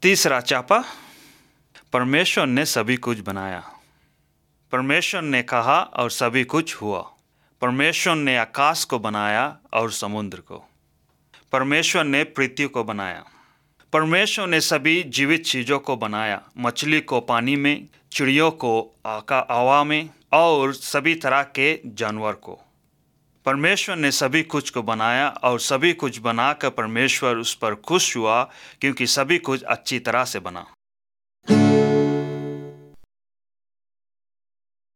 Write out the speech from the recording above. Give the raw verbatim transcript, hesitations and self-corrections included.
तीसरा चापा, परमेश्वर ने सभी कुछ बनाया। परमेश्वर ने कहा और सभी कुछ हुआ। परमेश्वर ने आकाश को बनाया और समुद्र को। परमेश्वर ने पृथ्वी को बनाया। परमेश्वर ने सभी जीवित चीज़ों को बनाया, मछली को पानी में, चिड़ियों को आका हवा में और सभी तरह के जानवर को। परमेश्वर ने सभी कुछ को बनाया और सभी कुछ बनाकर परमेश्वर उस पर खुश हुआ क्योंकि सभी कुछ अच्छी तरह से बना।